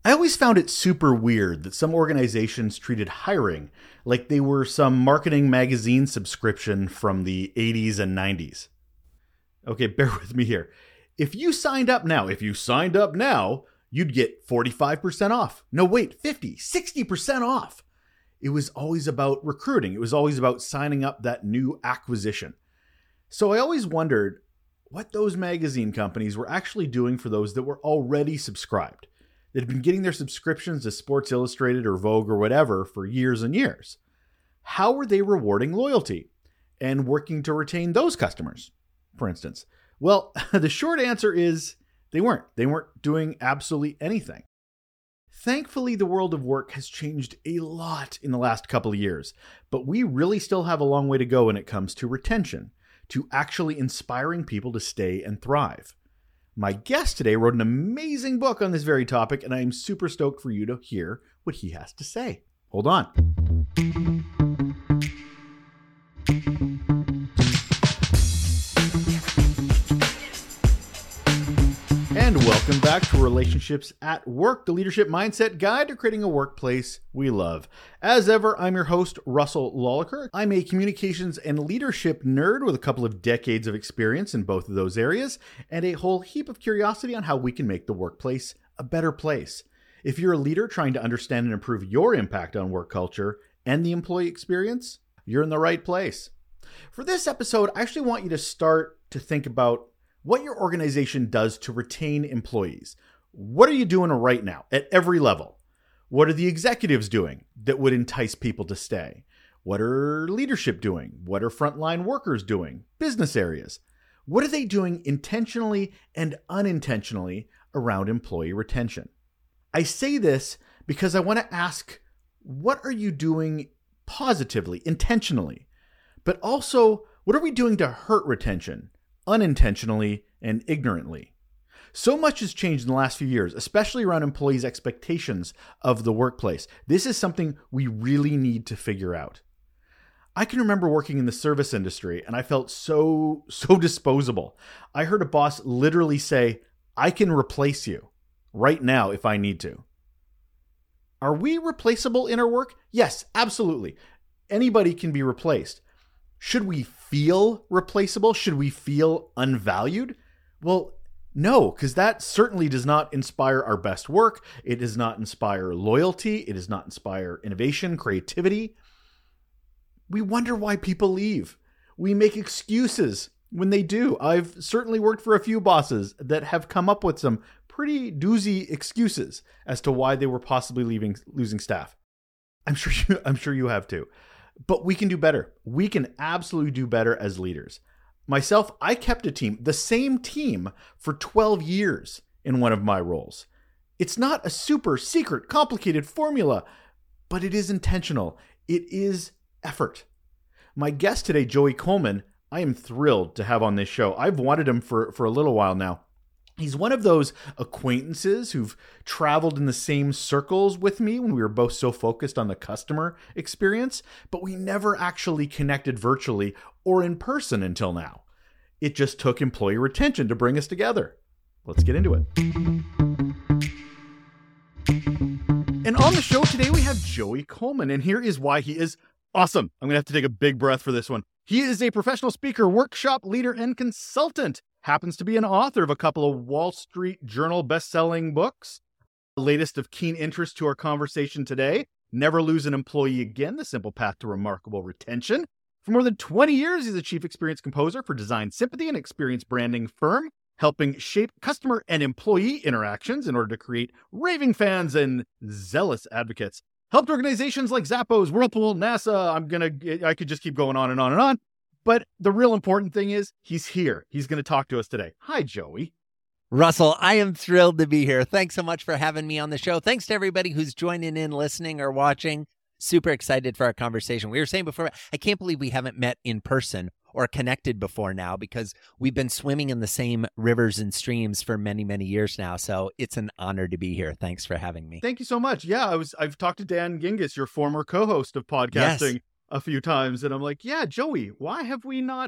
I always found it super weird that some organizations treated hiring like they were some marketing magazine subscription from the 80s and 90s. Okay, bear with me here. If you signed up now, you'd get 45% off. No, wait, 50, 60% off. It was always about recruiting. It was always about signing up that new acquisition. So I always wondered what those magazine companies were actually doing for those that were already subscribed, that had been getting their subscriptions to Sports Illustrated or Vogue or whatever for years and years. How were they rewarding loyalty and working to retain those customers, for instance? Well, the short answer is they weren't. They weren't doing absolutely anything. Thankfully, the world of work has changed a lot in the last couple of years, but we really still have a long way to go when it comes to retention, to actually inspiring people to stay and thrive. My guest today wrote an amazing book on this very topic, and I am super stoked for you to hear what he has to say. Hold on. And welcome back to Relationships at Work, the leadership mindset guide to creating a workplace we love. As ever, I'm your host, Russell Lolliker. I'm a communications and leadership nerd with a couple of decades of experience in both of those areas and a whole heap of curiosity on how we can make the workplace a better place. If you're a leader trying to understand and improve your impact on work culture and the employee experience, you're in the right place. For this episode, I actually want you to start to think about what your organization does to retain employees. What are you doing right now at every level? What are the executives doing that would entice people to stay? What are leadership doing? What are frontline workers doing? Business areas. What are they doing intentionally and unintentionally around employee retention? I say this because I want to ask, what are you doing positively, intentionally? But also, what are we doing to hurt retention? Unintentionally and ignorantly. So much has changed in the last few years, especially around employees' expectations of the workplace. This is something we really need to figure out. I can remember working in the service industry and I felt so disposable. I heard a boss literally say, "I can replace you right now if I need to." Are we replaceable in our work? Yes, absolutely. Anybody can be replaced. Should we feel replaceable? Should we feel unvalued? Well, no, because that certainly does not inspire our best work. It does not inspire loyalty. It does not inspire innovation, creativity. We wonder why people leave. We make excuses when they do. I've certainly worked for a few bosses that have come up with some pretty doozy excuses as to why they were possibly losing staff. I'm sure you have too. But we can do better. We can absolutely do better as leaders. Myself, I kept a team, the same team, for 12 years in one of my roles. It's not a super secret, complicated formula, but it is intentional. It is effort. My guest today, Joey Coleman, I am thrilled to have on this show. I've wanted him for a little while now. He's one of those acquaintances who've traveled in the same circles with me when we were both so focused on the customer experience, but we never actually connected virtually or in person until now. It just took employee retention to bring us together. Let's get into it. And on the show today, we have Joey Coleman, and here is why he is awesome. I'm going to have to take a big breath for this one. He is a professional speaker, workshop leader, and consultant. Happens to be an author of a couple of Wall Street Journal best-selling books. The latest of keen interest to our conversation today, Never Lose an Employee Again, The Simple Path to Remarkable Retention. For more than 20 years, he's a chief experience composer for Design Sympathy, an experience branding firm, helping shape customer and employee interactions in order to create raving fans and zealous advocates. Helped organizations like Zappos, Whirlpool, NASA. I could just keep going on and on and on. But the real important thing is he's here. He's going to talk to us today. Hi, Joey. Russell, I am thrilled to be here. Thanks so much for having me on the show. Thanks to everybody who's joining in, listening, or watching. Super excited for our conversation. We were saying before, I can't believe we haven't met in person or connected before now because we've been swimming in the same rivers and streams for many, many years now. So it's an honor to be here. Thanks for having me. Thank you so much. Yeah, I've talked to Dan Gingiss, your former co-host of podcasting. Yes. A few times, and I'm like, yeah, Joey, why have we not? But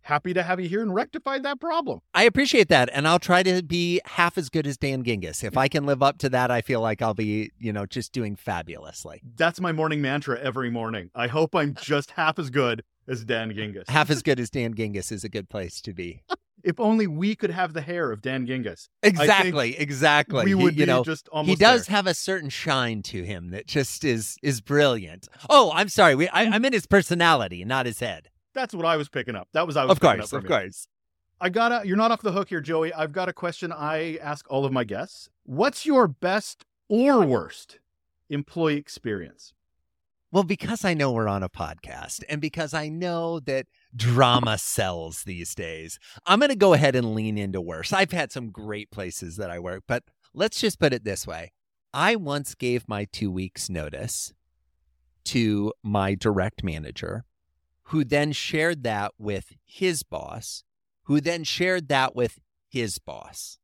happy to have you here and rectified that problem. I appreciate that. And I'll try to be half as good as Dan Gingiss. If I can live up to that, I feel like I'll be, just doing fabulously. That's my morning mantra every morning. I hope I'm just half as good as Dan Gingiss. Half as good as Dan Gingiss is a good place to be. If only we could have the hair of Dan Gingiss. Exactly. We would be just almost He does there. have a certain shine to him that just is brilliant. Oh, I'm sorry. I meant his personality, not his head. That's what I was picking up. That was I was picking up from Of you. course. You're not off the hook here, Joey. I've got a question I ask all of my guests. What's your best or worst employee experience? Well, because I know we're on a podcast and because I know that drama sells these days, I'm going to go ahead and lean into worse. I've had some great places that I work, but let's just put it this way. I once gave my 2 weeks notice to my direct manager, who then shared that with his boss, who then shared that with his boss.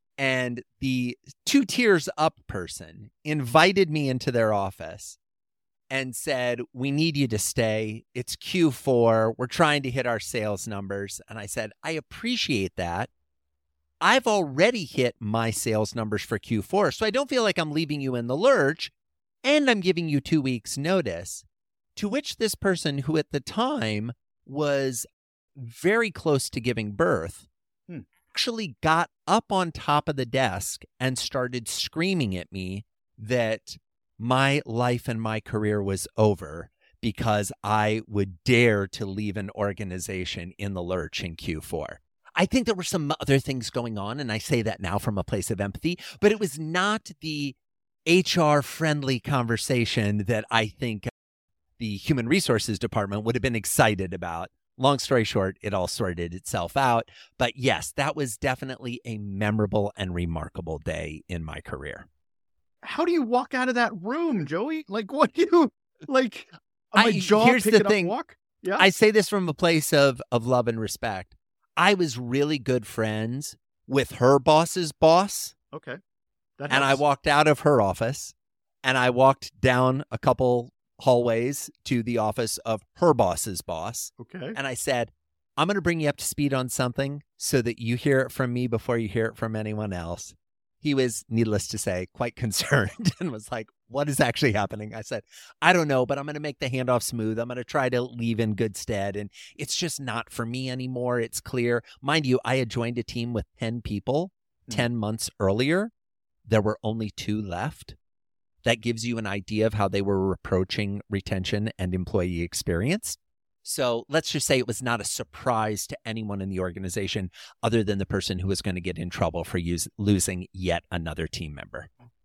And the 2 tiers up person invited me into their office and said, we need you to stay. It's Q4. We're trying to hit our sales numbers. And I said, I appreciate that. I've already hit my sales numbers for Q4, so I don't feel like I'm leaving you in the lurch, and I'm giving you 2 weeks notice. To which this person, who at the time was very close to giving birth, actually got up on top of the desk and started screaming at me that my life and my career was over because I would dare to leave an organization in the lurch in Q4. I think there were some other things going on, and I say that now from a place of empathy, but it was not the HR-friendly conversation that I think the Human Resources Department would have been excited about. Long story short, it all sorted itself out. But yes, that was definitely a memorable and remarkable day in my career. How do you walk out of that room, Joey? Like, what do you, like, my jaw here's pick the it thing. up, walk? Yeah. I say this from a place of love and respect. I was really good friends with her boss's boss. Okay. That And I helps. walked out of her office and I walked down a couple hallways to the office of her boss's boss. Okay. And I said, I'm going to bring you up to speed on something so that you hear it from me before you hear it from anyone else. He was, needless to say, quite concerned and was like, what is actually happening? I said, I don't know, but I'm going to make the handoff smooth. I'm going to try to leave in good stead. And it's just not for me anymore. It's clear. Mind you, I had joined a team with 10 people 10 months earlier. There were only 2 left. That gives you an idea of how they were approaching retention and employee experience. So let's just say it was not a surprise to anyone in the organization other than the person who was going to get in trouble for losing yet another team member.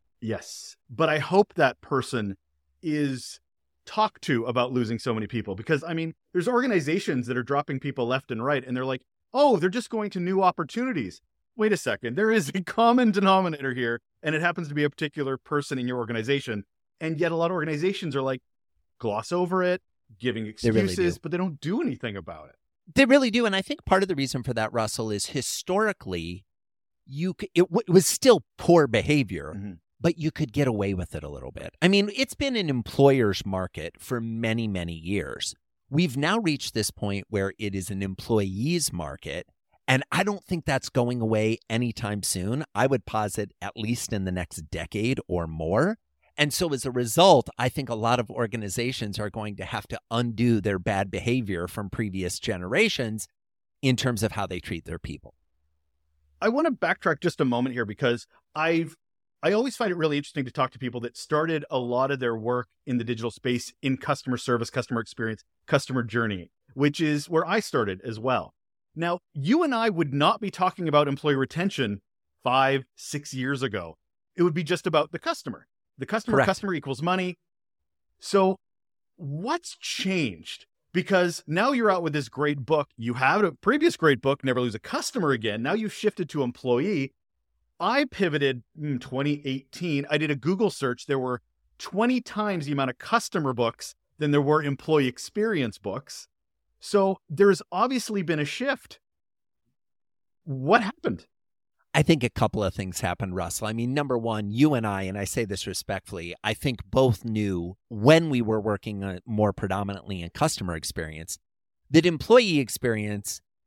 Yes. But I hope that person is talked to about losing so many people, because, I mean, there's organizations that are dropping people left and right, and they're like, oh, they're just going to new opportunities. Wait a second. There is a common denominator here, and it happens to be a particular person in your organization. And yet a lot of organizations are like, gloss over it, giving excuses, really do. but they don't do anything about it. They really do. And I think part of the reason for that, Russell, is historically, it was still poor behavior, but you could get away with it a little bit. I mean, it's been an employer's market for many, many years. We've now reached this point where it is an employee's market, and I don't think that's going away anytime soon. I would posit at least in the next decade or more. And so as a result, I think a lot of organizations are going to have to undo their bad behavior from previous generations in terms of how they treat their people. I want to backtrack just a moment here, because I always find it really interesting to talk to people that started a lot of their work in the digital space in customer service, customer experience, customer journey, which is where I started as well. Now, you and I would not be talking about employee retention 5-6 years ago. It would be just about the customer. The customer, Correct. Customer equals money. So what's changed? Because now you're out with this great book. You had a previous great book, Never Lose a Customer Again. Now you've shifted to employee. I pivoted in 2018. I did a Google search. There were 20 times the amount of customer books than there were employee experience books. So there's obviously been a shift. What happened? I think a couple of things happened, Russell. I mean, number one, you and I say this respectfully, I think both knew when we were working more predominantly in customer experience that employee experience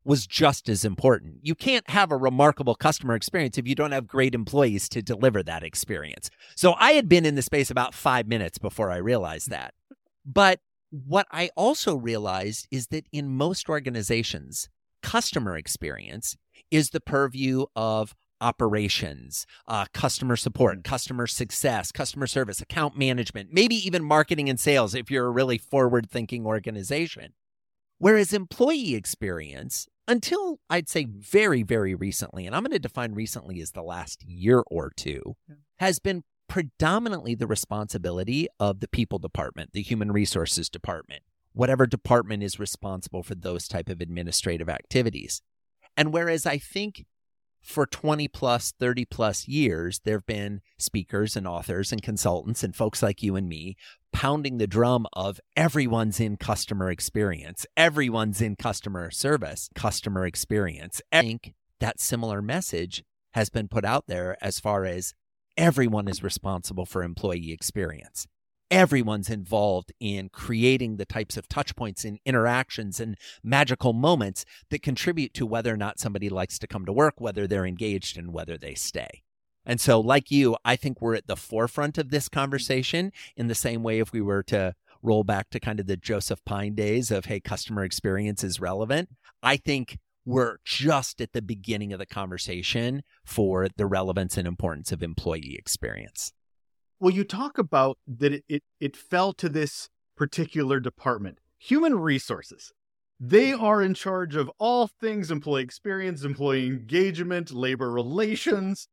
was just as important. You can't have a remarkable customer experience if you don't have great employees to deliver that experience. So I had been in the space about 5 minutes before I realized that. But what I also realized is that in most organizations, customer experience is the purview of operations, customer support, customer success, customer service, account management, maybe even marketing and sales if you're a really forward-thinking organization. Whereas employee experience, until I'd say very, very recently, and I'm going to define recently as the last year or two, has been predominantly the responsibility of the people department, the human resources department, whatever department is responsible for those type of administrative activities. And whereas I think for 20 plus, 30 plus years, there have been speakers and authors and consultants and folks like you and me pounding the drum of everyone's in customer experience, everyone's in customer service, customer experience. I think that similar message has been put out there as far as everyone is responsible for employee experience. Everyone's involved in creating the types of touch points and interactions and magical moments that contribute to whether or not somebody likes to come to work, whether they're engaged, and whether they stay. And so, like you, I think we're at the forefront of this conversation in the same way if we were to roll back to kind of the Joseph Pine days of, hey, customer experience is relevant. I think we're just at the beginning of the conversation for the relevance and importance of employee experience. Well, you talk about that it fell to this particular department, human resources. They are in charge of all things employee experience, employee engagement, labor relations.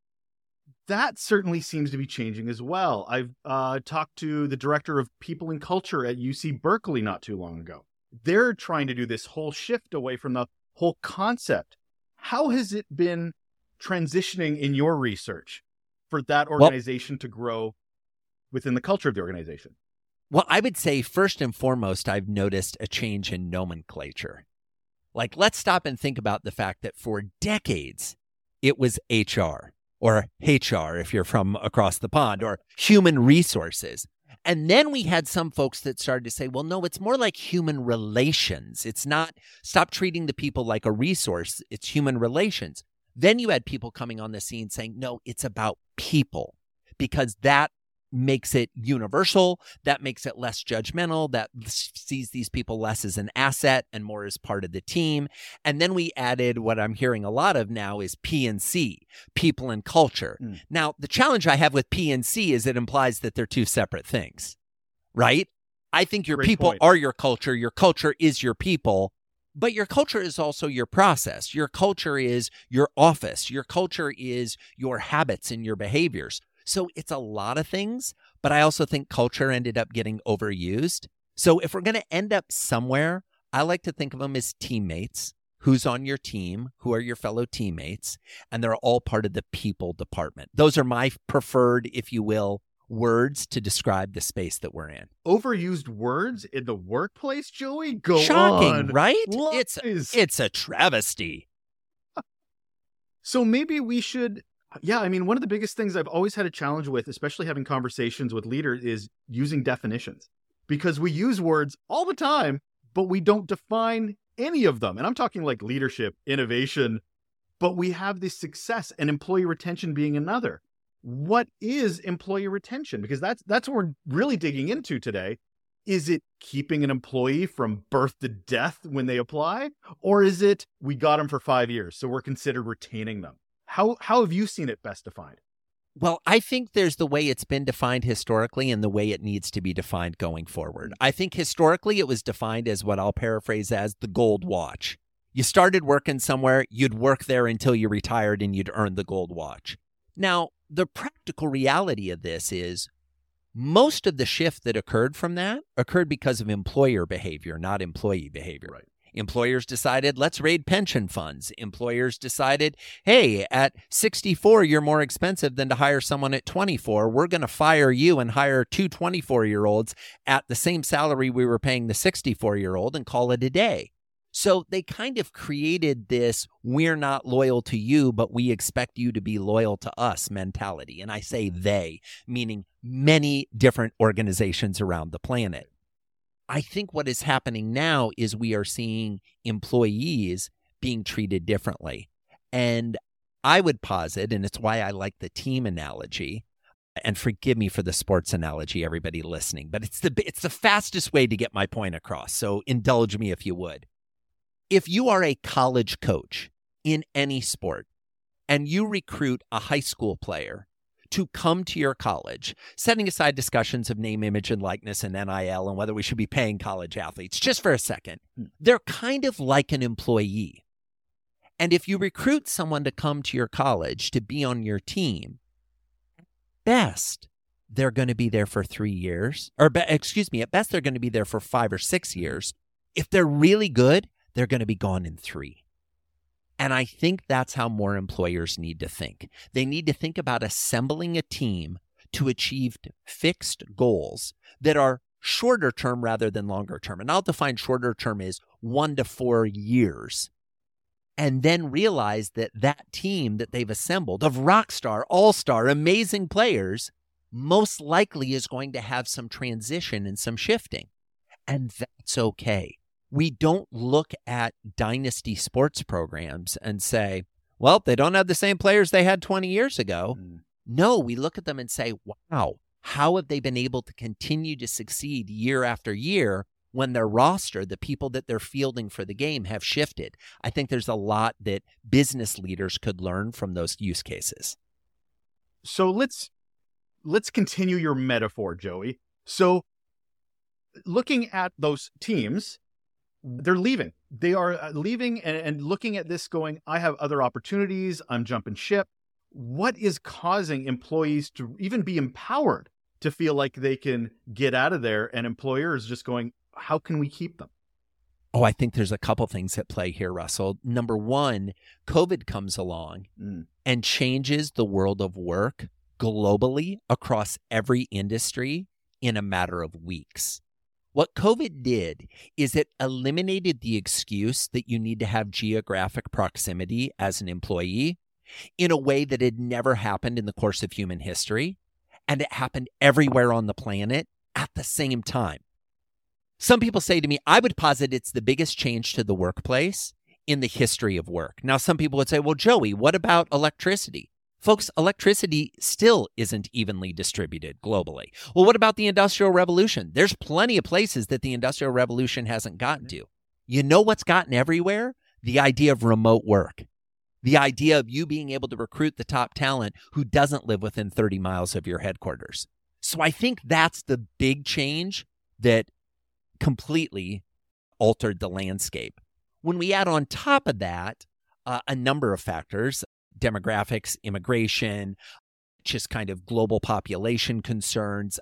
That certainly seems to be changing as well. I've talked to the director of people and culture at UC Berkeley not too long ago. They're trying to do this whole shift away from the whole concept. How has it been transitioning in your research for that organization to grow within the culture of the organization? Well, I would say first and foremost, I've noticed a change in nomenclature. Like, let's stop and think about the fact that for decades, it was HR or HR if you're from across the pond, or human resources. And then we had some folks that started to say, well, no, it's more like human relations. It's not, stop treating the people like a resource. It's human relations. Then you had people coming on the scene saying, no, it's about people, because that makes it universal, that makes it less judgmental, that sees these people less as an asset and more as part of the team. And then we added what I'm hearing a lot of now is P&C, people and culture. Now, the challenge I have with P&C is it implies that they're two separate things, right? I think your people are your culture is your people, but your culture is also your process. Your culture is your office. Your culture is your habits and your behaviors. So it's a lot of things, but I also think culture ended up getting overused. So if we're going to end up somewhere, I like to think of them as teammates. Who's on your team? Who are your fellow teammates? And they're all part of the people department. Those are my preferred, if you will, words to describe the space that we're in. Overused words in the workplace, Joey? Go Shocking, on. Right? Lies. It's a travesty. So maybe we should... Yeah, I mean, one of the biggest things I've always had a challenge with, especially having conversations with leaders, is using definitions. Because we use words all the time, but we don't define any of them. And I'm talking like leadership, innovation, but we have this success and employee retention being another. What is employee retention? Because that's what we're really digging into today. Is it keeping an employee from birth to death when they apply? Or is it, we got them for 5 years, so we're considered retaining them? How have you seen it best defined? Well, I think there's the way it's been defined historically and the way it needs to be defined going forward. I think historically it was defined as what I'll paraphrase as the gold watch. You started working somewhere, you'd work there until you retired and you'd earn the gold watch. Now, the practical reality of this is most of the shift that occurred from that occurred because of employer behavior, not employee behavior. Right. Employers decided, let's raid pension funds. Employers decided, hey, at 64, you're more expensive than to hire someone at 24. We're going to fire you and hire two 24-year-olds at the same salary we were paying the 64-year-old and call it a day. So they kind of created this, we're not loyal to you, but we expect you to be loyal to us mentality. And I say they, meaning many different organizations around the planet. I think what is happening now is we are seeing employees being treated differently. And I would posit, and it's why I like the team analogy, and forgive me for the sports analogy, everybody listening, but it's the fastest way to get my point across. So indulge me if you would. If you are a college coach in any sport and you recruit a high school player to come to your college, setting aside discussions of name, image, and likeness and NIL and whether we should be paying college athletes, just for a second, they're kind of like an employee. And if you recruit someone to come to your college to be on your team, best, they're going to be there for 3 years. At best, they're going to be there for 5 or 6 years. If they're really good, they're going to be gone in 3. And I think that's how more employers need to think. They need to think about assembling a team to achieve fixed goals that are shorter term rather than longer term. And I'll define shorter term as 1 to 4 years. And then realize that that team that they've assembled of rock star, all-star, amazing players most likely is going to have some transition and some shifting. And that's okay. We don't look at dynasty sports programs and say, well, they don't have the same players they had 20 years ago. No, we look at them and say, wow, how have they been able to continue to succeed year after year when their roster, the people that they're fielding for the game, have shifted? I think there's a lot that business leaders could learn from those use cases. So let's continue your metaphor, Joey. So looking at those teams, they're leaving. They are leaving and looking at this going, I have other opportunities. I'm jumping ship. What is causing employees to even be empowered to feel like they can get out of there, and employers just going, how can we keep them? Oh, I think there's a couple things at play here, Russell. Number one, COVID comes along and changes the world of work globally across every industry in a matter of weeks. What COVID did is it eliminated the excuse that you need to have geographic proximity as an employee in a way that had never happened in the course of human history, and it happened everywhere on the planet at the same time. Some people say to me, I would posit it's the biggest change to the workplace in the history of work. Now, some people would say, well, Joey, what about electricity? Folks, electricity still isn't evenly distributed globally. Well, what about the Industrial Revolution? There's plenty of places that the Industrial Revolution hasn't gotten to. You know what's gotten everywhere? The idea of remote work. The idea of you being able to recruit the top talent who doesn't live within 30 miles of your headquarters. So I think that's the big change that completely altered the landscape. When we add on top of that a number of factors, demographics, immigration, just kind of global population concerns,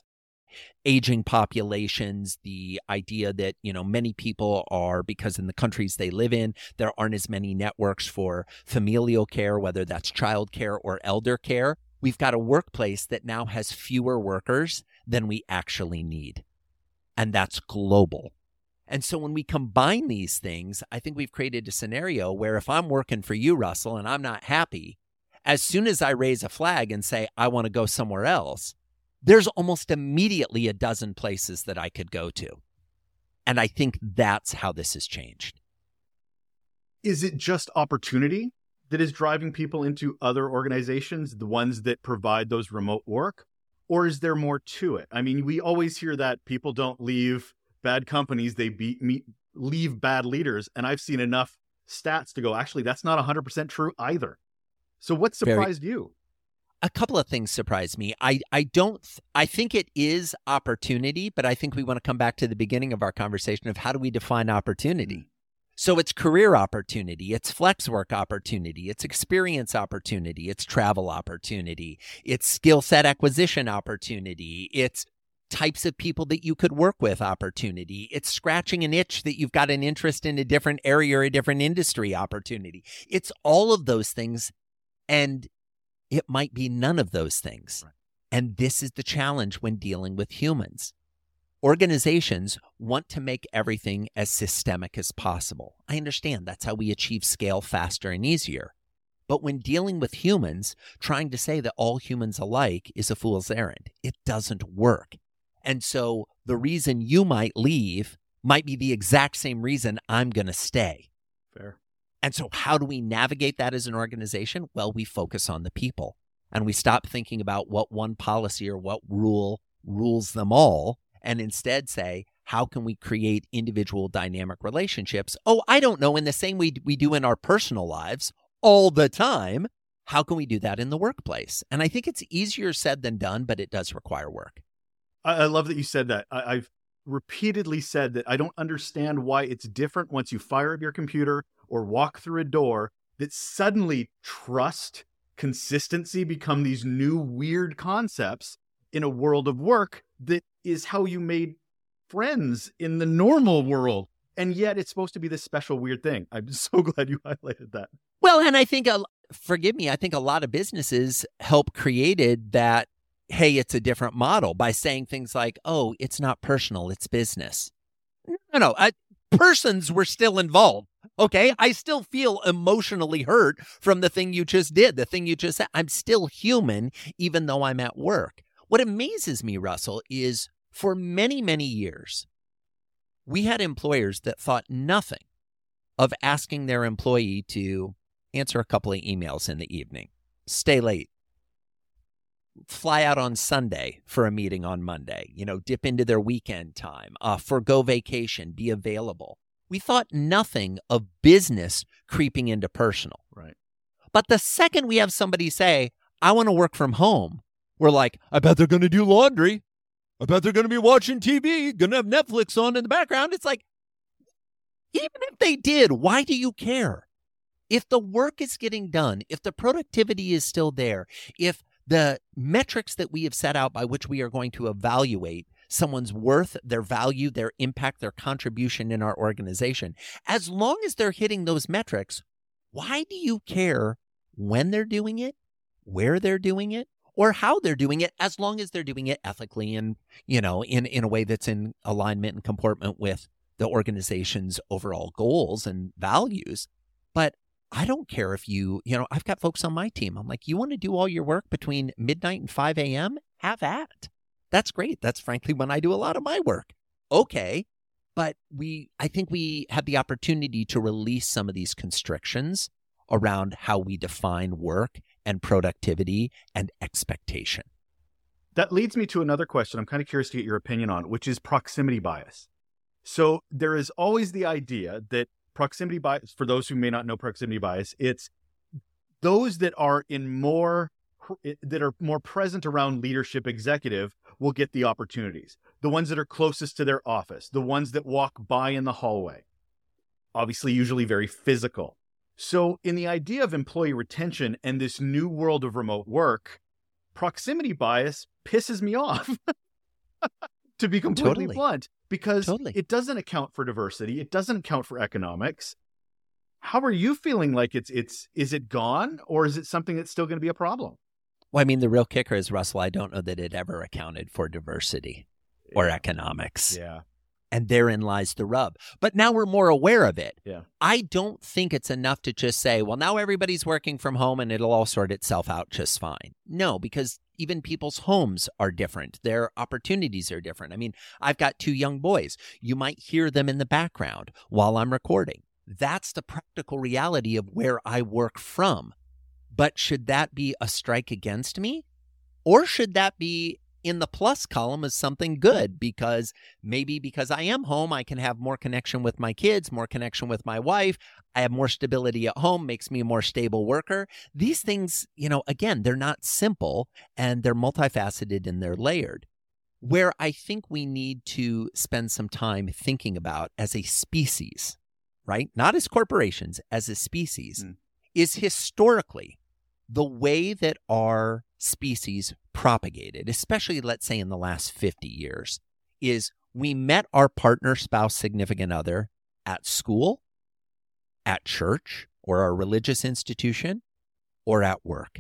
aging populations, the idea that, many people are, because in the countries they live in, there aren't as many networks for familial care, whether that's child care or elder care. We've got a workplace that now has fewer workers than we actually need. And that's global. And so when we combine these things, I think we've created a scenario where if I'm working for you, Russell, and I'm not happy, as soon as I raise a flag and say, I want to go somewhere else, there's almost immediately a dozen places that I could go to. And I think that's how this has changed. Is it just opportunity that is driving people into other organizations, the ones that provide those remote work? Or is there more to it? I mean, we always hear that people don't leave bad companies, they leave bad leaders. And Have seen enough stats to go, actually, that's not 100% true either. So what surprised you? A couple of things surprised me. I think it is opportunity, but I think we want to come back to the beginning of our conversation of how do we define opportunity? So it's career opportunity, it's flex work opportunity, it's experience opportunity, it's travel opportunity, it's skill set acquisition opportunity, it's types of people that you could work with opportunity, it's scratching an itch that you've got an interest in a different area or a different industry opportunity. It's all of those things, and it might be none of those things. Right. And this is the challenge when dealing with humans. Organizations want to make everything as systemic as possible. I understand that's how we achieve scale faster and easier. But when dealing with humans, trying to say that all humans alike is a fool's errand. It doesn't work. And so the reason you might leave might be the exact same reason I'm going to stay. Fair. And so how do we navigate that as an organization? Well, we focus on the people and we stop thinking about what one policy or what rule rules them all, and instead say, how can we create individual dynamic relationships? Oh, I don't know, in the same way we do in our personal lives all the time. How can we do that in the workplace? And I think it's easier said than done, but it does require work. I love that you said that. I've repeatedly said that I don't understand why it's different once you fire up your computer or walk through a door, that suddenly trust, consistency become these new weird concepts in a world of work that is how you made friends in the normal world. And yet it's supposed to be this special weird thing. I'm so glad you highlighted that. Well, and I think, forgive me, I think a lot of businesses help created that, hey, it's a different model by saying things like, oh, it's not personal, it's business. No, persons were still involved. Okay, I still feel emotionally hurt from the thing you just did, the thing you just said. I'm still human, even though I'm at work. What amazes me, Russell, is for many, many years, we had employers that thought nothing of asking their employee to answer a couple of emails in the evening, stay late, fly out on Sunday for a meeting on Monday, dip into their weekend time, forgo vacation, be available. We thought nothing of business creeping into personal. Right. But the second we have somebody say, I want to work from home, we're like, I bet they're going to do laundry. I bet they're going to be watching TV, going to have Netflix on in the background. It's like, even if they did, why do you care? If the work is getting done, if the productivity is still there, if the metrics that we have set out by which we are going to evaluate someone's worth, their value, their impact, their contribution in our organization, as long as they're hitting those metrics, why do you care when they're doing it, where they're doing it, or how they're doing it, as long as they're doing it ethically and, in a way that's in alignment and comportment with the organization's overall goals and values? But I don't care if I've got folks on my team. I'm like, you want to do all your work between midnight and 5 a.m.? Have at. That's great. That's frankly when I do a lot of my work. Okay. But I think we have the opportunity to release some of these constrictions around how we define work and productivity and expectation. That leads me to another question I'm kind of curious to get your opinion on, which is proximity bias. So there is always the idea that proximity bias, for those who may not know proximity bias, it's those that are more present around leadership executive will get the opportunities. The ones that are closest to their office, the ones that walk by in the hallway, obviously usually very physical. So in the idea of employee retention and this new world of remote work, proximity bias pisses me off, to be completely blunt, because it doesn't account for diversity. It doesn't account for economics. How are you feeling like is it gone, or is it something that's still going to be a problem? Well, I mean, the real kicker is, Russell, I don't know that it ever accounted for diversity or economics. Yeah. And therein lies the rub. But now we're more aware of it. Yeah. I don't think it's enough to just say, well, now everybody's working from home and it'll all sort itself out just fine. No, because even people's homes are different. Their opportunities are different. I mean, I've got 2 young boys. You might hear them in the background while I'm recording. That's the practical reality of where I work from. But should that be a strike against me? Or should that be in the plus column as something good? Because I am home, I can have more connection with my kids, more connection with my wife. I have more stability at home, makes me a more stable worker. These things, again, they're not simple and they're multifaceted and they're layered. Where I think we need to spend some time thinking about as a species, right? Not as corporations, as a species, is historically the way that our species propagated, especially let's say in the last 50 years, is we met our partner, spouse, significant other at school, at church, or our religious institution, or at work.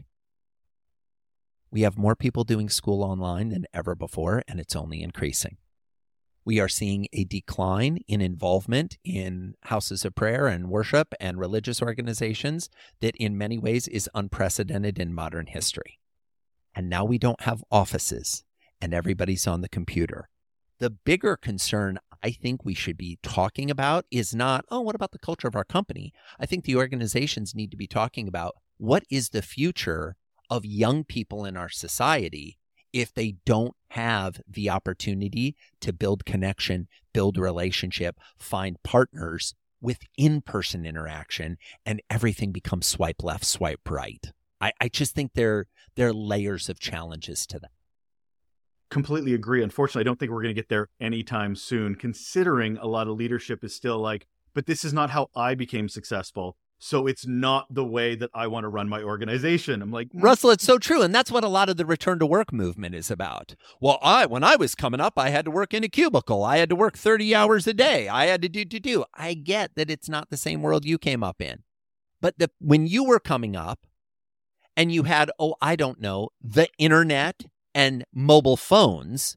We have more people doing school online than ever before, and it's only increasing. We are seeing a decline in involvement in houses of prayer and worship and religious organizations that in many ways is unprecedented in modern history. And now we don't have offices and everybody's on the computer. The bigger concern I think we should be talking about is not, oh, what about the culture of our company? I think the organizations need to be talking about what is the future of young people in our society if they don't have the opportunity to build connection, build relationship, find partners with in-person interaction, and everything becomes swipe left, swipe right. I just think there are layers of challenges to that. Completely agree. Unfortunately, I don't think we're going to get there anytime soon, considering a lot of leadership is still like, but this is not how I became successful. So it's not the way that I want to run my organization. I'm like, Russell, it's so true. And that's what a lot of the return to work movement is about. Well, when I was coming up, I had to work in a cubicle. I had to work 30 hours a day. I had to do. I get that it's not the same world you came up in. But when you were coming up and you had, the internet and mobile phones,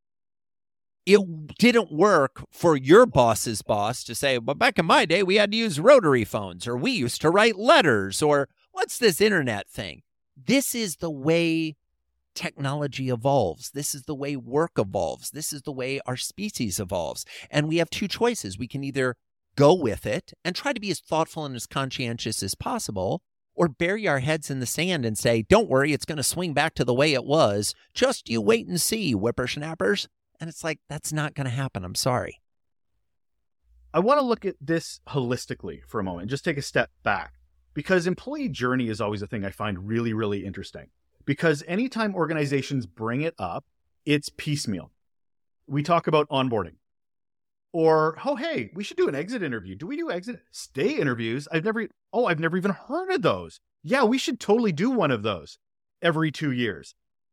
it didn't work for your boss's boss to say, well, back in my day, we had to use rotary phones, or we used to write letters, or what's this internet thing? This is the way technology evolves. This is the way work evolves. This is the way our species evolves. And we have two choices. We can either go with it and try to be as thoughtful and as conscientious as possible, or bury our heads in the sand and say, don't worry, it's going to swing back to the way it was. Just you wait and see, whippersnappers. And it's like, that's not going to happen. I'm sorry. I want to look at this holistically for a moment, just take a step back, because employee journey is always a thing I find really, really interesting. Because anytime organizations bring it up, it's piecemeal. We talk about onboarding. Or, oh, hey, we should do an exit interview. Do we do exit stay interviews? I've never even heard of those. Yeah, we should totally do one of those every 2 years.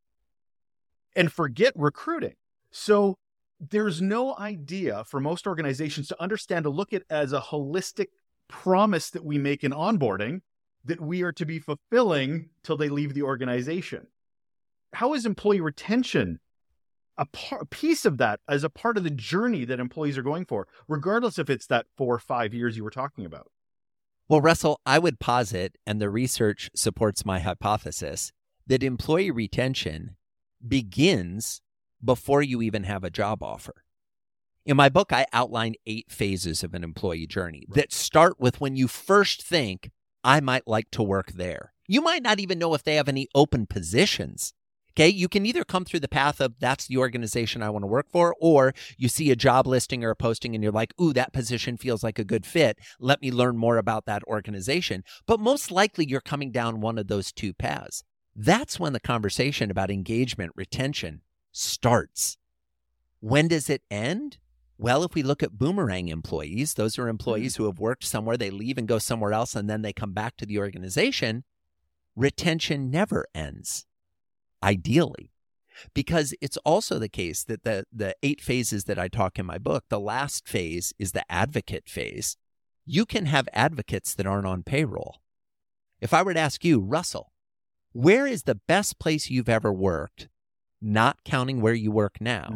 And forget recruiting. So there's no idea for most organizations to understand, to look at as a holistic promise that we make in onboarding that we are to be fulfilling till they leave the organization. How is employee retention a piece of that as a part of the journey that employees are going for, regardless if it's that 4 or 5 years you were talking about? Well, Russell, I would posit, and the research supports my hypothesis, that employee retention begins before you even have a job offer. In my book, I outline 8 phases of an employee journey that start with when you first think, I might like to work there. You might not even know if they have any open positions. Okay, you can either come through the path of that's the organization I want to work for, or you see a job listing or a posting and you're like, ooh, that position feels like a good fit. Let me learn more about that organization. But most likely you're coming down one of those 2 paths. That's when the conversation about engagement, retention starts. When does it end? Well, if we look at boomerang employees, those are employees who have worked somewhere, they leave and go somewhere else, and then they come back to the organization. Retention never ends, ideally, because it's also the case that the 8 phases that I talk in my book, the last phase is the advocate phase. You can have advocates that aren't on payroll. If I were to ask you, Russell, where is the best place you've ever worked, not counting where you work now?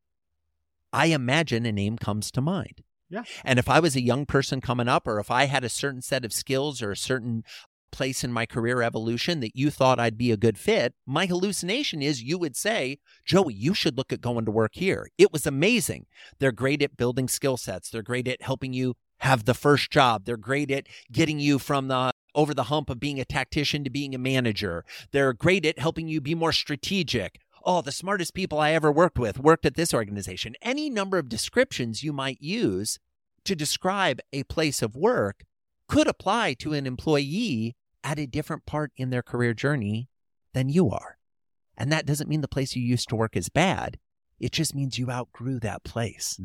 I imagine a name comes to mind. Yeah. And if I was a young person coming up, or if I had a certain set of skills or a certain place in my career evolution that you thought I'd be a good fit, my hallucination is you would say, Joey, you should look at going to work here. It was amazing. They're great at building skill sets. They're great at helping you have the first job. They're great at getting you from over the hump of being a tactician to being a manager. They're great at helping you be more strategic. Oh, the smartest people I ever worked with worked at this organization. Any number of descriptions you might use to describe a place of work could apply to an employee at a different part in their career journey than you are. And that doesn't mean the place you used to work is bad. It just means you outgrew that place.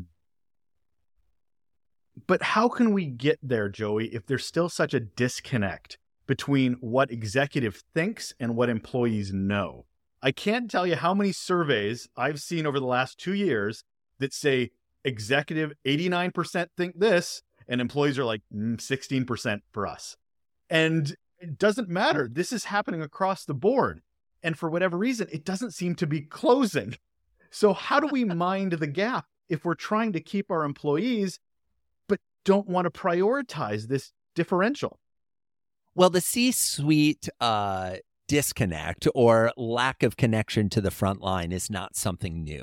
But how can we get there, Joey, if there's still such a disconnect between what executive thinks and what employees know? I can't tell you how many surveys I've seen over the last 2 years that say executive 89% think this, and employees are like 16% for us. And it doesn't matter. This is happening across the board. And for whatever reason, it doesn't seem to be closing. So how do we mind the gap if we're trying to keep our employees, but don't want to prioritize this differential? Well, the C-suite disconnect or lack of connection to the front line is not something new.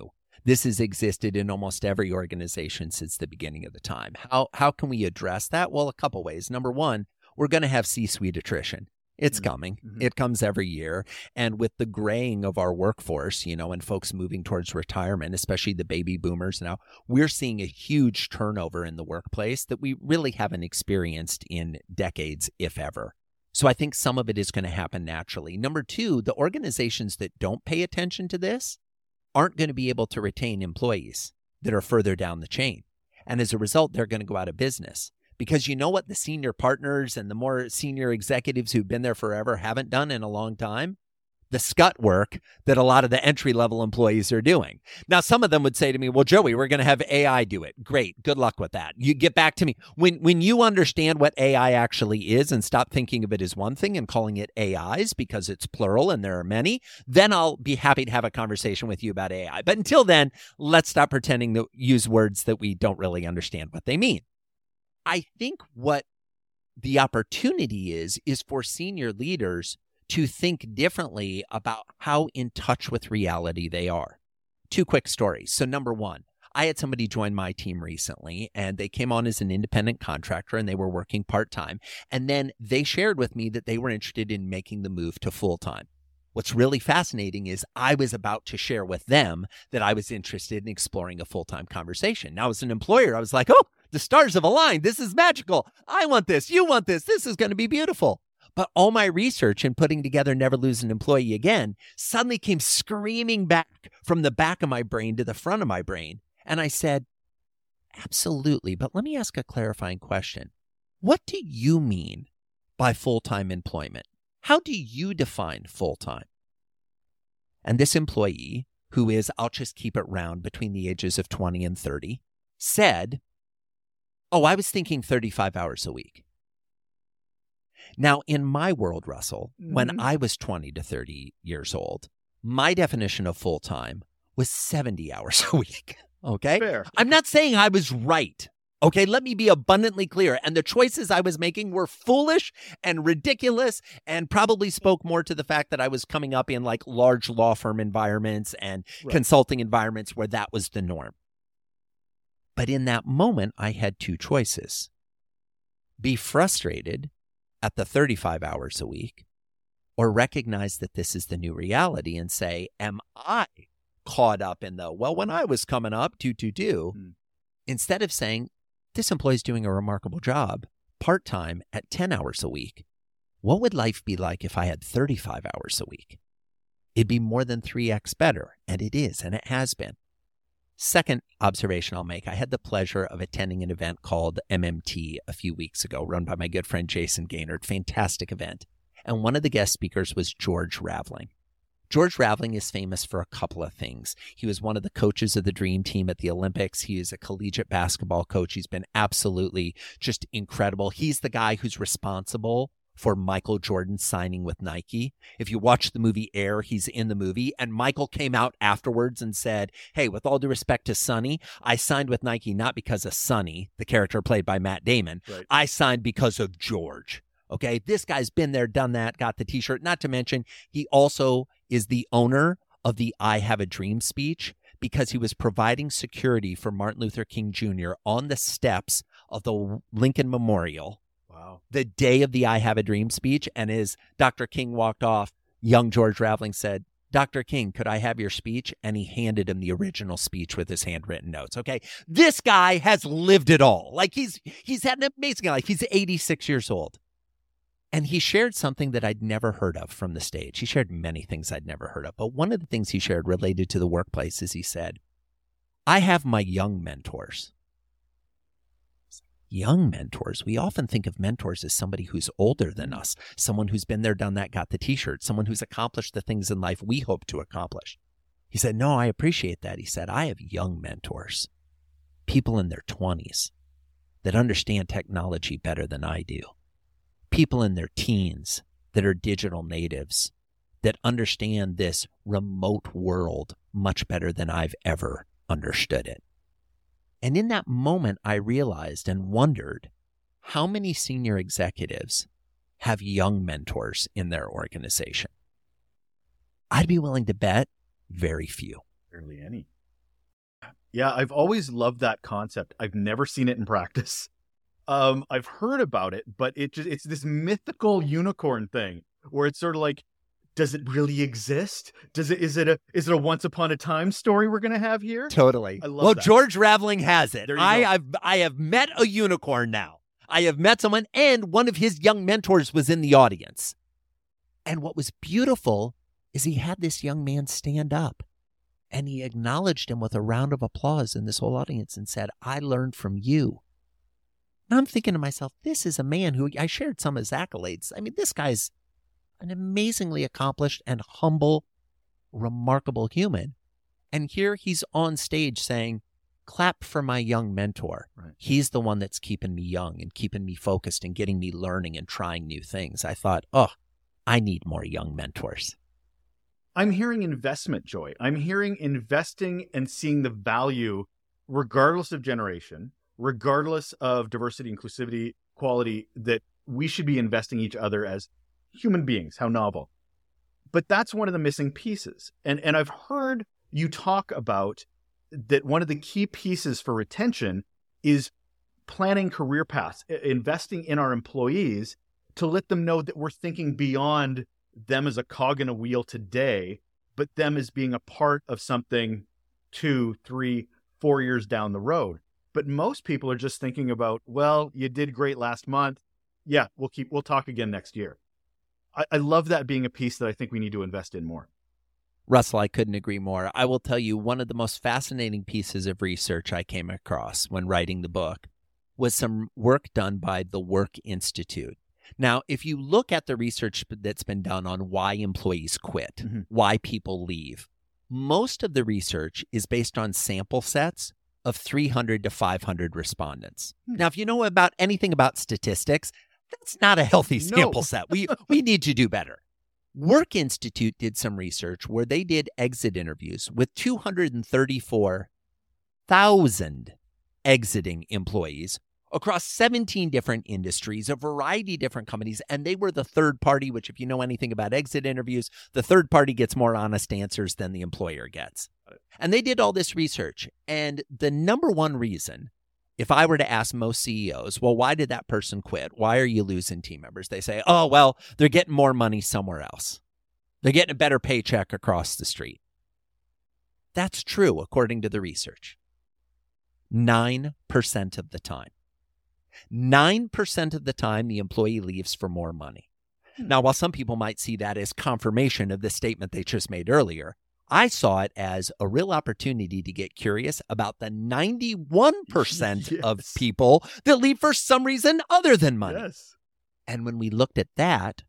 This has existed in almost every organization since the beginning of the time. How can we address that? Well, a couple ways. Number one, we're going to have C-suite attrition. It's coming. It comes every year. And with the graying of our workforce, and folks moving towards retirement, especially the baby boomers now, we're seeing a huge turnover in the workplace that we really haven't experienced in decades, if ever. So I think some of it is going to happen naturally. Number two, the organizations that don't pay attention to this aren't going to be able to retain employees that are further down the chain. And as a result, they're going to go out of business. Because you know what the senior partners and the more senior executives who've been there forever haven't done in a long time? The scut work that a lot of the entry-level employees are doing. Now, some of them would say to me, well, Joey, we're going to have AI do it. Great. Good luck with that. You get back to me. When you understand what AI actually is and stop thinking of it as one thing and calling it AIs because it's plural and there are many, then I'll be happy to have a conversation with you about AI. But until then, let's stop pretending to use words that we don't really understand what they mean. I think what the opportunity is for senior leaders to think differently about how in touch with reality they are. Two quick stories. So number one, I had somebody join my team recently, and they came on as an independent contractor, and they were working part-time. And then they shared with me that they were interested in making the move to full-time. What's really fascinating is I was about to share with them that I was interested in exploring a full-time conversation. Now, as an employer, I was like, oh, the stars have aligned. This is magical. I want this. You want this. This is going to be beautiful. But all my research in putting together Never Lose an Employee Again suddenly came screaming back from the back of my brain to the front of my brain. And I said, absolutely. But let me ask a clarifying question. What do you mean by full-time employment? How do you define full-time? And this employee, who is, I'll just keep it round, between the ages of 20 and 30, said, oh, I was thinking 35 hours a week. Now, in my world, Russell, when I was 20 to 30 years old, my definition of full-time was 70 hours a week. Okay? Fair. I'm not saying I was right. Okay, let me be abundantly clear. And the choices I was making were foolish and ridiculous and probably spoke more to the fact that I was coming up in like large law firm environments and consulting environments where that was the norm. But in that moment, I had two choices. Be frustrated at the 35 hours a week, or recognize that this is the new reality and say, am I caught up in the, well, when I was coming up, instead of saying, this employee's doing a remarkable job, part-time at 10 hours a week. What would life be like if I had 35 hours a week? It'd be more than 3x better, and it is, and it has been. Second observation I'll make, I had the pleasure of attending an event called MMT a few weeks ago, run by my good friend Jason Gaynard. Fantastic event. And one of the guest speakers was George Raveling. George Raveling is famous for a couple of things. He was one of the coaches of the Dream Team at the Olympics. He is a collegiate basketball coach. He's been absolutely just incredible. He's the guy who's responsible for Michael Jordan signing with Nike. If you watch the movie Air, he's in the movie. And Michael came out afterwards and said, hey, with all due respect to Sonny, I signed with Nike not because of Sonny, the character played by Matt Damon. Right. I signed because of George. Okay, this guy's been there, done that, got the t-shirt. Not to mention, he also is the owner of the I Have a Dream speech because he was providing security for Martin Luther King Jr. on the steps of the Lincoln Memorial. Wow. The day of the I Have a Dream speech. And as Dr. King walked off, young George Raveling said, Dr. King, could I have your speech? And he handed him the original speech with his handwritten notes. Okay, this guy has lived it all. Like he's had an amazing life. He's 86 years old. And he shared something that I'd never heard of from the stage. He shared many things I'd never heard of. But one of the things he shared related to the workplace is he said, I have my young mentors. Young mentors. We often think of mentors as somebody who's older than us, someone who's been there, done that, got the t-shirt, someone who's accomplished the things in life we hope to accomplish. He said, no, I appreciate that. He said, I have young mentors, people in their 20s that understand technology better than I do. People in their teens that are digital natives that understand this remote world much better than I've ever understood it. And in that moment, I realized and wondered how many senior executives have young mentors in their organization. I'd be willing to bet very few. Barely any. Yeah, I've always loved that concept. I've never seen it in practice. I've heard about it, but it's this mythical unicorn thing where it's sort of like, does it really exist? Is it a once upon a time story we're gonna have here? Totally. I love well, that. George Raveling has it. There you go. I have met a unicorn now. I have met someone, and one of his young mentors was in the audience. And what was beautiful is he had this young man stand up, and he acknowledged him with a round of applause in this whole audience and said, I learned from you. And I'm thinking to myself, this is a man who I shared some of his accolades. I mean, this guy's an amazingly accomplished and humble, remarkable human. And here he's on stage saying, clap for my young mentor. Right. He's the one that's keeping me young and keeping me focused and getting me learning and trying new things. I thought, oh, I need more young mentors. I'm hearing investment, Joy. I'm hearing investing and seeing the value regardless of generation, regardless of diversity, inclusivity, quality, that we should be investing each other as human beings. How novel. But that's one of the missing pieces. And I've heard you talk about that one of the key pieces for retention is planning career paths, investing in our employees to let them know that we're thinking beyond them as a cog in a wheel today, but them as being a part of something 2, 3, 4 years down the road. But most people are just thinking about, well, you did great last month. Yeah, we'll talk again next year. I love that being a piece that I think we need to invest in more. Russell, I couldn't agree more. I will tell you, one of the most fascinating pieces of research I came across when writing the book was some work done by the Work Institute. Now, if you look at the research that's been done on why employees quit, why people leave, most of the research is based on sample sets of 300 to 500 respondents. Now, if you know about anything about statistics, that's not a healthy sample set. We need to do better. Work Institute did some research where they did exit interviews with 234,000 exiting employees across 17 different industries, a variety of different companies, and they were the third party, which if you know anything about exit interviews, the third party gets more honest answers than the employer gets. And they did all this research, and the number one reason, if I were to ask most CEOs, well, why did that person quit? Why are you losing team members? They say, oh, well, they're getting more money somewhere else. They're getting a better paycheck across the street. That's true, according to the research. 9% of the time. 9% of the time, the employee leaves for more money. Now, while some people might see that as confirmation of the statement they just made earlier, I saw it as a real opportunity to get curious about the 91% of people that leave for some reason other than money. Yes. And when we looked at that,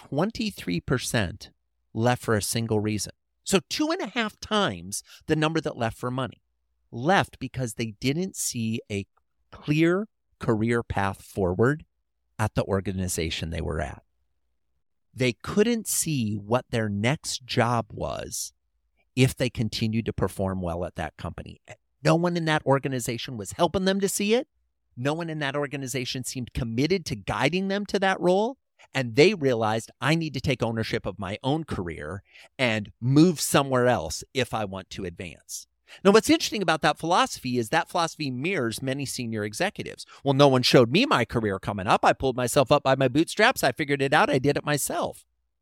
23% left for a single reason. So 2.5 times the number that left for money. Left because they didn't see a clear career path forward at the organization they were at. They couldn't see what their next job was if they continued to perform well at that company. No one in that organization was helping them to see it. No one in that organization seemed committed to guiding them to that role. And they realized, I need to take ownership of my own career and move somewhere else if I want to advance. Now, what's interesting about that philosophy is that philosophy mirrors many senior executives. Well, no one showed me my career coming up. I pulled myself up by my bootstraps. I figured it out. I did it myself.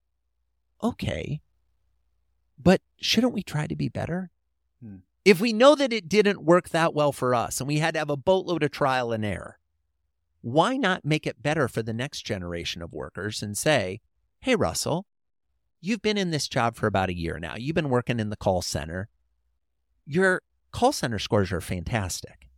Okay. But shouldn't we try to be better? If we know that it didn't work that well for us and we had to have a boatload of trial and error, why not make it better for the next generation of workers and say, hey, Russell, you've been in this job for about a year now. You've been working in the call center. Your call center scores are fantastic.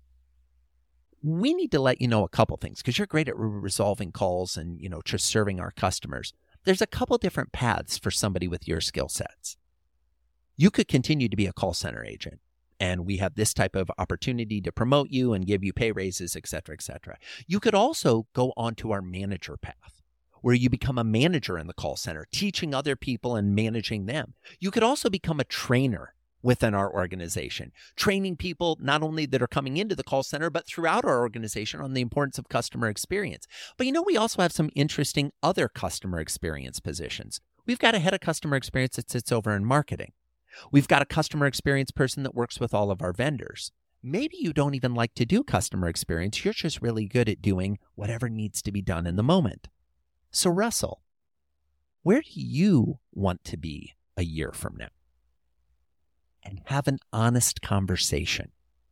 We need to let you know a couple things because you're great at resolving calls and, just serving our customers. There's a couple different paths for somebody with your skill sets. You could continue to be a call center agent, and we have this type of opportunity to promote you and give you pay raises, et cetera, et cetera. You could also go onto our manager path, where you become a manager in the call center, teaching other people and managing them. You could also become a trainer within our organization, training people not only that are coming into the call center, but throughout our organization on the importance of customer experience. But we also have some interesting other customer experience positions. We've got a head of customer experience that sits over in marketing. We've got a customer experience person that works with all of our vendors. Maybe you don't even like to do customer experience. You're just really good at doing whatever needs to be done in the moment. So Russell, where do you want to be a year from now? And have an honest conversation.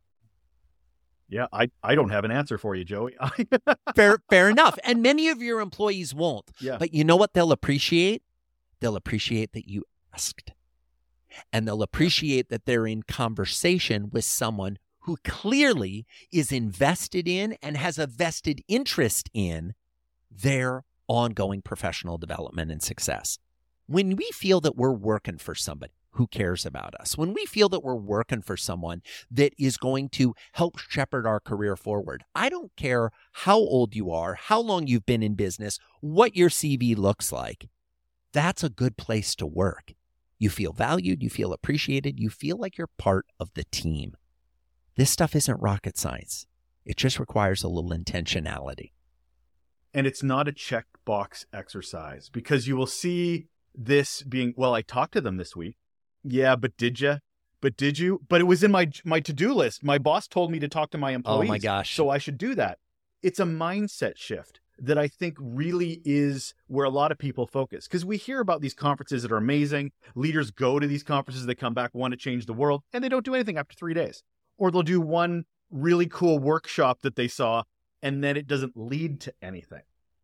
Yeah, I don't have an answer for you, Joey. Fair enough. And many of your employees won't. Yeah. But you know what they'll appreciate? They'll appreciate that you asked. And they'll appreciate that they're in conversation with someone who clearly is invested in and has a vested interest in their ongoing professional development and success. When we feel that we're working for somebody who cares about us, when we feel that we're working for someone that is going to help shepherd our career forward, I don't care how old you are, how long you've been in business, what your CV looks like, that's a good place to work. You feel valued, you feel appreciated, you feel like you're part of the team. This stuff isn't rocket science. It just requires a little intentionality. And it's not a checkbox exercise, because you will see this being, well, I talked to them this week. Yeah, but did you? But did you? But it was in my to-do list. My boss told me to talk to my employees. Oh my gosh. So I should do that. It's a mindset shift that I think really is where a lot of people focus. Because we hear about these conferences that are amazing. Leaders go to these conferences, they come back, want to change the world, and they don't do anything after 3 days. Or they'll do one really cool workshop that they saw, and then it doesn't lead to anything.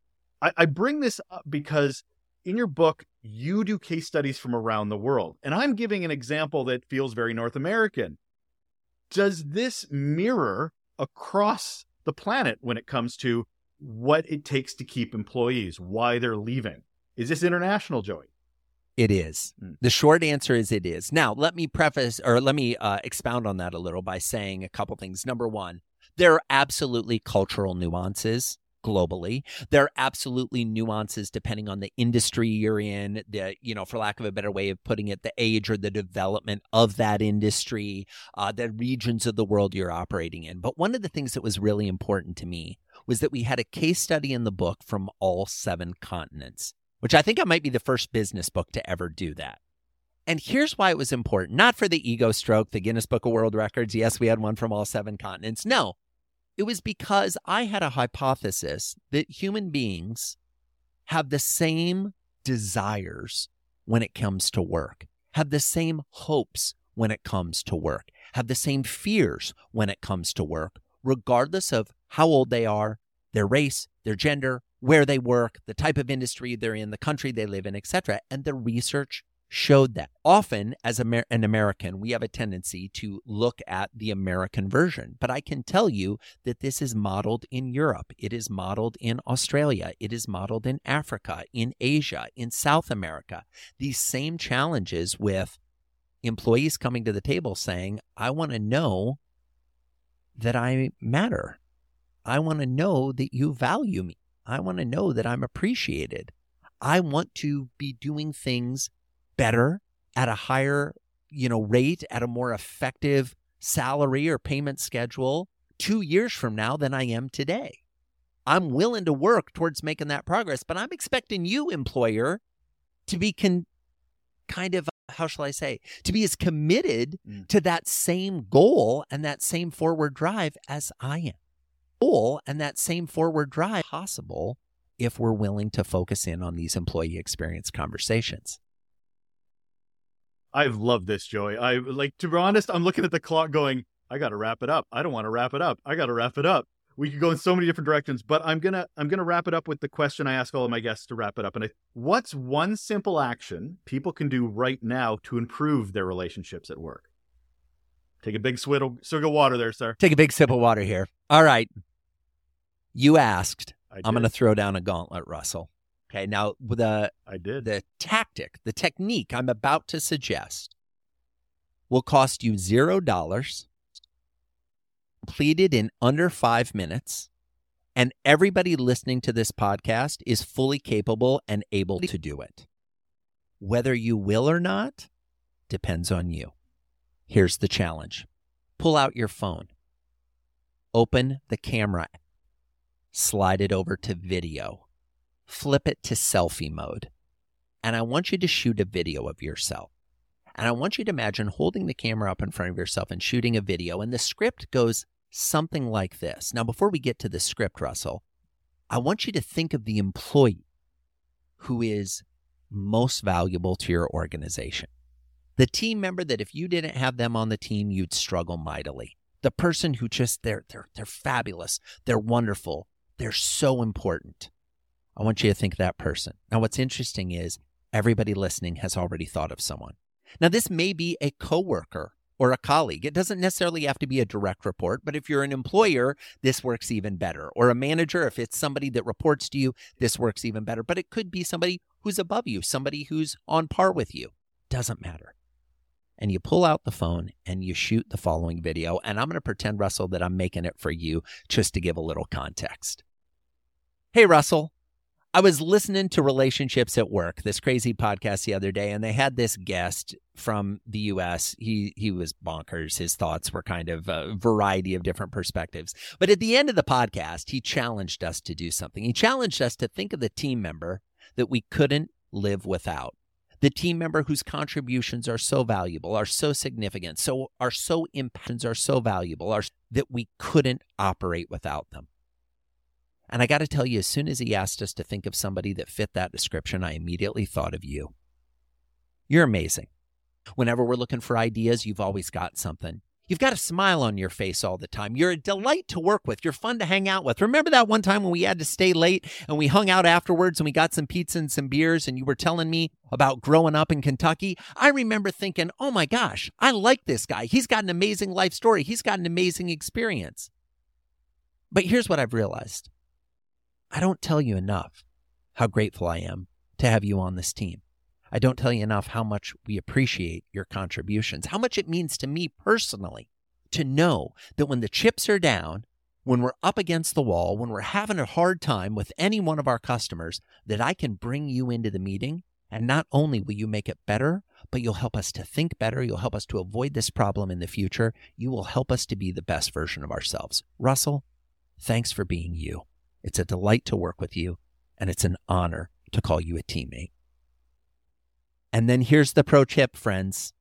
I bring this up because in your book, you do case studies from around the world. And I'm giving an example that feels very North American. Does this mirror across the planet when it comes to what it takes to keep employees, why they're leaving? Is this international, Joey? It is. The short answer is it is. Now, let me expound on that a little by saying a couple things. Number one, there are absolutely cultural nuances globally. There are absolutely nuances depending on the industry you're in, for lack of a better way of putting it, the age or the development of that industry, the regions of the world you're operating in. But one of the things that was really important to me was that we had a case study in the book from all 7 continents, which I think I might be the first business book to ever do that. And here's why it was important. Not for the ego stroke, the Guinness Book of World Records. Yes, we had one from all 7 continents. No. It was because I had a hypothesis that human beings have the same desires when it comes to work, have the same hopes when it comes to work, have the same fears when it comes to work, regardless of how old they are, their race, their gender, where they work, the type of industry they're in, the country they live in, etc. And the research showed that. Often, as an American, we have a tendency to look at the American version. But I can tell you that this is modeled in Europe. It is modeled in Australia. It is modeled in Africa, in Asia, in South America. These same challenges with employees coming to the table saying, I want to know that I matter. I want to know that you value me. I want to know that I'm appreciated. I want to be doing things better at a higher, rate, at a more effective salary or payment schedule 2 years from now than I am today. I'm willing to work towards making that progress, but I'm expecting you, employer, to be to be as committed to that same goal and that same forward drive as I am. And that same forward drive possible if we're willing to focus in on these employee experience conversations. I've loved this, Joey. To be honest, I'm looking at the clock going, I got to wrap it up. I don't want to wrap it up. I got to wrap it up. We could go in so many different directions, but I'm going to wrap it up with the question I ask all of my guests to wrap it up. And what's one simple action people can do right now to improve their relationships at work? Take a big swig of water there, sir. Take a big sip of water here. All right. You asked. I'm going to throw down a gauntlet, Russell. Okay, now the technique I'm about to suggest will cost you $0, completed in under 5 minutes, and everybody listening to this podcast is fully capable and able to do it. Whether you will or not depends on you. Here's the challenge. Pull out your phone. Open the camera. Slide it over to video. Flip it to selfie mode. And I want you to shoot a video of yourself. And I want you to imagine holding the camera up in front of yourself and shooting a video. And the script goes something like this. Now, before we get to the script, Russell, I want you to think of the employee who is most valuable to your organization. The team member that if you didn't have them on the team, you'd struggle mightily. The person who just, they're fabulous. They're wonderful. They're so important. I want you to think of that person. Now, what's interesting is everybody listening has already thought of someone. Now, this may be a coworker or a colleague. It doesn't necessarily have to be a direct report, but if you're an employer, this works even better. Or a manager, if it's somebody that reports to you, this works even better. But it could be somebody who's above you, somebody who's on par with you. Doesn't matter. And you pull out the phone and you shoot the following video. And I'm going to pretend, Russell, that I'm making it for you just to give a little context. Hey, Russell. I was listening to Relationships at Work, this crazy podcast the other day, and they had this guest from the U.S. He was bonkers. His thoughts were kind of a variety of different perspectives. But at the end of the podcast, he challenged us to do something. He challenged us to think of the team member that we couldn't live without. The team member whose contributions are so valuable, are so significant, that we couldn't operate without them. And I got to tell you, as soon as he asked us to think of somebody that fit that description, I immediately thought of you. You're amazing. Whenever we're looking for ideas, you've always got something. You've got a smile on your face all the time. You're a delight to work with. You're fun to hang out with. Remember that one time when we had to stay late and we hung out afterwards and we got some pizza and some beers and you were telling me about growing up in Kentucky? I remember thinking, oh my gosh, I like this guy. He's got an amazing life story. He's got an amazing experience. But here's what I've realized. I don't tell you enough how grateful I am to have you on this team. I don't tell you enough how much we appreciate your contributions, how much it means to me personally to know that when the chips are down, when we're up against the wall, when we're having a hard time with any one of our customers, that I can bring you into the meeting, and not only will you make it better, but you'll help us to think better. You'll help us to avoid this problem in the future. You will help us to be the best version of ourselves. Russell, thanks for being you. It's a delight to work with you, and it's an honor to call you a teammate. And then here's the pro tip, friends.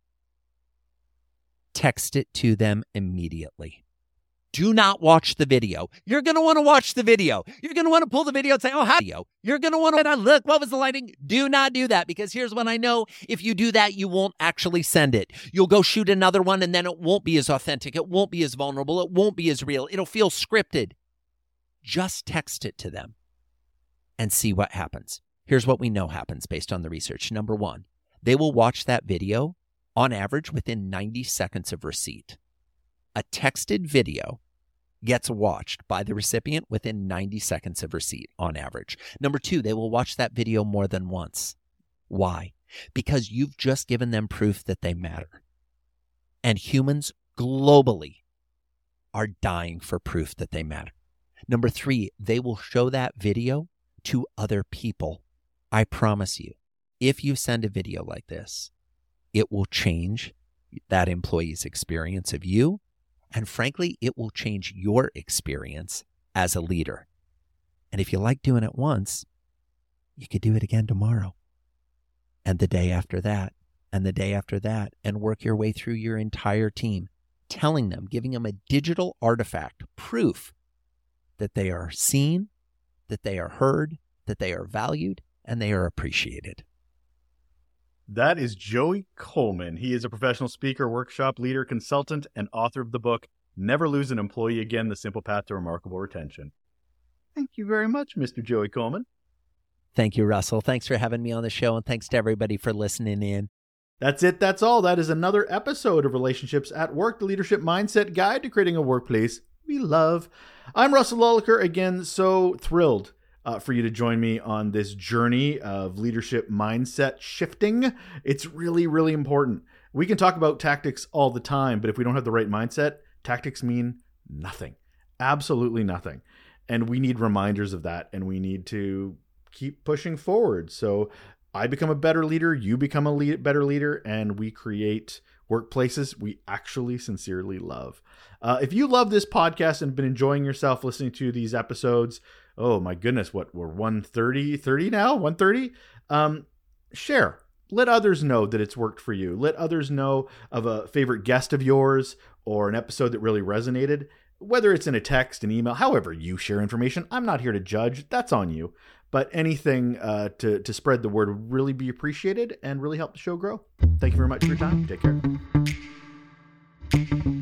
Text it to them immediately. Do not watch the video. You're going to want to watch the video. You're going to want to pull the video and say, oh, how do you? You're going to want to look, what was the lighting? Do not do that, because here's when I know if you do that, you won't actually send it. You'll go shoot another one, and then it won't be as authentic. It won't be as vulnerable. It won't be as real. It'll feel scripted. Just text it to them and see what happens. Here's what we know happens based on the research. Number one, they will watch that video on average within 90 seconds of receipt. A texted video gets watched by the recipient within 90 seconds of receipt on average. Number two, they will watch that video more than once. Why? Because you've just given them proof that they matter. And humans globally are dying for proof that they matter. Number three, they will show that video to other people. I promise you, if you send a video like this, it will change that employee's experience of you. And frankly, it will change your experience as a leader. And if you like doing it once, you could do it again tomorrow. And the day after that, and the day after that, and work your way through your entire team, telling them, giving them a digital artifact, proof that they are seen, that they are heard, that they are valued, and they are appreciated. That is Joey Coleman. He is a professional speaker, workshop leader, consultant, and author of the book, Never Lose an Employee Again, The Simple Path to Remarkable Retention. Thank you very much, Mr. Joey Coleman. Thank you, Russell. Thanks for having me on the show, and thanks to everybody for listening in. That's it. That's all. That is another episode of Relationships at Work, the Leadership Mindset Guide to Creating a Workplace We Love. I'm Russell Lolliker, again, so thrilled for you to join me on this journey of leadership mindset shifting. It's really, really important. We can talk about tactics all the time, but if we don't have the right mindset, tactics mean nothing. Absolutely nothing. And we need reminders of that, and we need to keep pushing forward. So I become a better leader, you become a better leader, and we create workplaces we actually sincerely love. If you love this podcast and been enjoying yourself listening to these episodes, oh my goodness, we're 130 now? 130? Share. let others know that it's worked for you. Let others know of a favorite guest of yours or an episode that really resonated, whether it's in a text, an email, however you share information. I'm not here to judge. That's on you. But anything to spread the word would really be appreciated and really help the show grow. Thank you very much for your time. Take care.